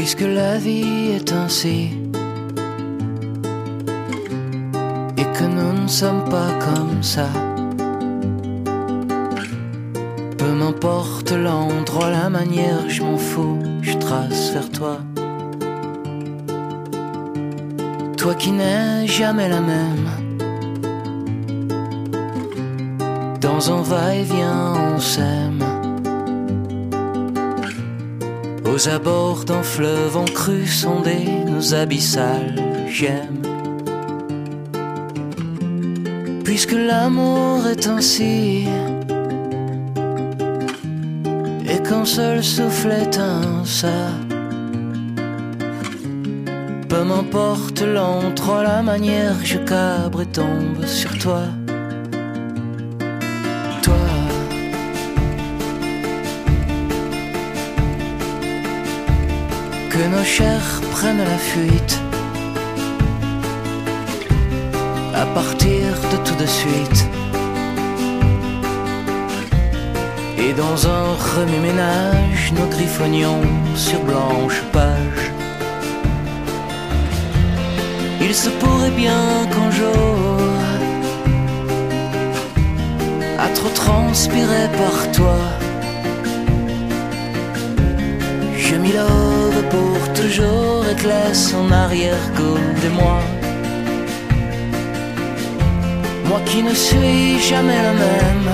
Puisque la vie est ainsi, et que nous ne sommes pas comme ça, peu m'importe l'endroit, la manière, je m'en fous, je trace vers toi. Toi qui n'es jamais la même, dans un va-et-vient on s'aime. Aux abords d'un fleuve en crue sondé, nos abyssales j'aime. Puisque l'amour est ainsi, et qu'un seul souffle éteint ça, peu m'importe l'endroit, la manière, je cabre et tombe sur toi. Toi, que nos chairs prennent la fuite, à partir de tout de suite, et dans un remue-ménage, nos griffonnions sur blanche page. Il se pourrait bien qu'un jour, à trop transpirer par toi, je m'y love pour toujours et te laisse en arrière-goût de moi. Moi qui ne suis jamais le même,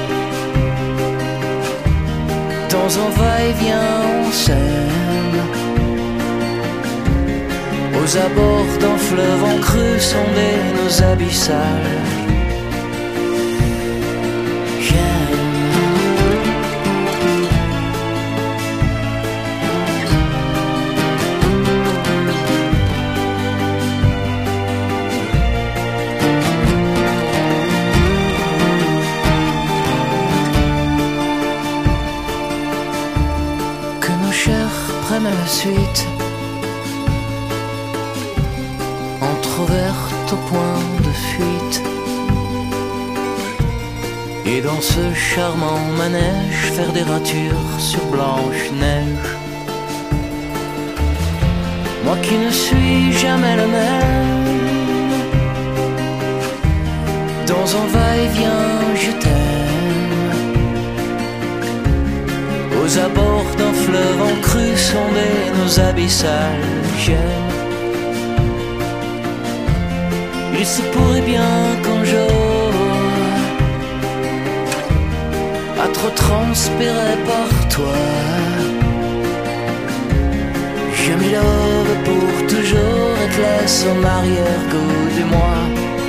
dans un va-et-vient on s'aime. Aux abords d'un fleuve en crue sondé, nos abyssales prennent la suite, entr'ouverte au point de fuite, et dans ce charmant manège faire des ratures sur blanche neige. Moi qui ne suis jamais le même, dans un va-et-vient je t'aime. Aux abords d'un fleuve en crue sondé, nos abyssales j'aime. Il se pourrait bien qu'un jour, à trop transpirer par toi, je m'y love pour toujours et te laisse en arrière-goût de moi.